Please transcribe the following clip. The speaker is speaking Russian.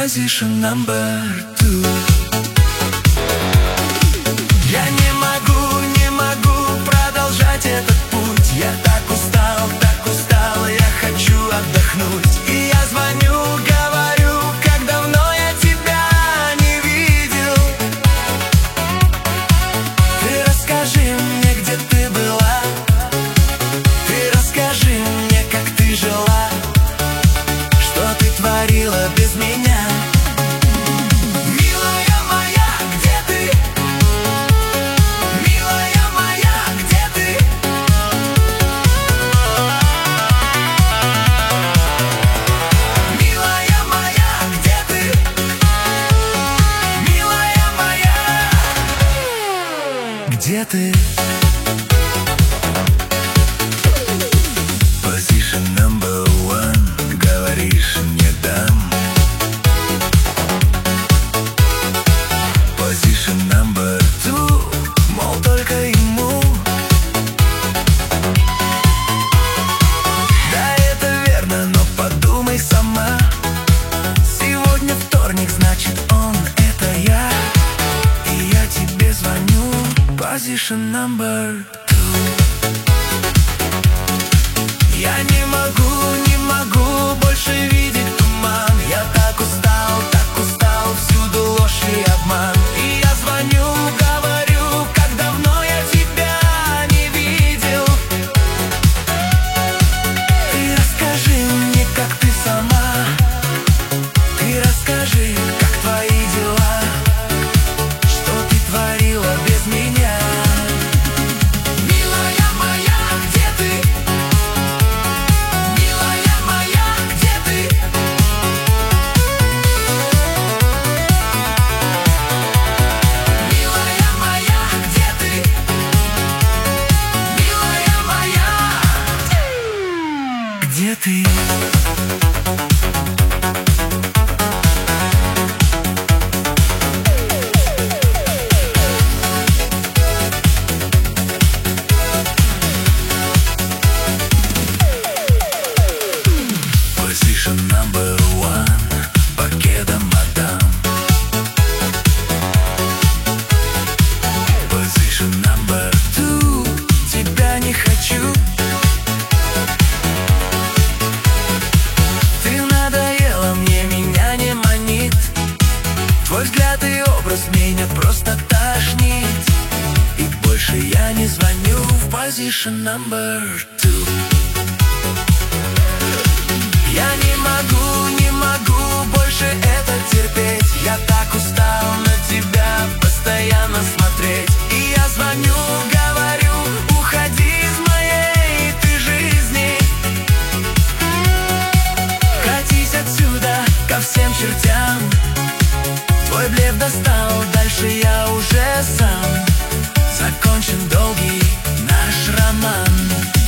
Position number 2. Я не могу продолжать этот путь. Я так устал, я хочу отдохнуть. И я звоню, говорю, как давно я тебя не видел. Ты расскажи мне, где ты была. Ты расскажи мне, как ты жила. Что ты творила без меня? Милая моя, где ты? Милая моя, где ты? Милая моя, где ты? Милая моя, где ты? Position number 1. Говоришь, не дам. Position number 2. Мол, только ему. Да, это верно, но подумай сама. Сегодня вторник, значит он это я. И я тебе звоню. Position number 2. Я не могу больше видеть туман. Я так устал, всюду ложь и обман. И я звоню, говорю, как давно я тебя не видел. Ты расскажи мне, как ты сама. Ты расскажи, как твои дела. Что ты творила без меня? Милая моя, где ты? Милая моя, где ты? Милая моя, где ты? Милая моя, где ты? Position number 1. Покеда мадам. Position number 2. Тебя не хочу. Ты надоела мне, меня не манит. Твой взгляд и образ меня просто тошнит. И больше я не звоню в position number 2. Я не могу больше это терпеть. Я так устал на тебя постоянно смотреть. И я звоню, говорю, уходи из моей ты жизни. Катись отсюда ко всем чертям. Твой блеф достал, дальше я уже сам. Закончен долгий наш роман.